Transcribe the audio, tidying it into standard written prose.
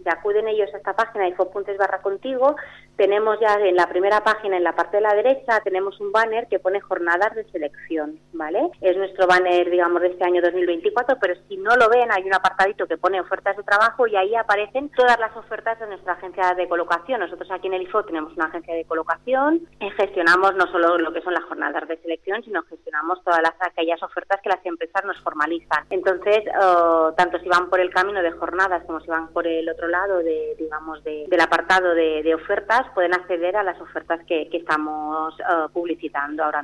si acuden ellos a esta página info.es/contigo, tenemos ya en la primera página, en la parte de la derecha, tenemos un banner que pone jornadas de selección, ¿vale? Es nuestro banner, digamos, de este año 2024, pero si no lo ven, hay un apartadito que pone ofertas de trabajo y ahí aparecen todas las ofertas de nuestra agencia de colocación. Nosotros aquí en el IFO tenemos una agencia de colocación y gestionamos no solo lo que son las jornadas de selección, sino gestionamos todas aquellas ofertas que las empresas nos formalizan. Entonces, tanto si van por el camino de jornadas como si van por el otro lado del apartado de ofertas, pueden acceder a las ofertas que estamos publicitando ahora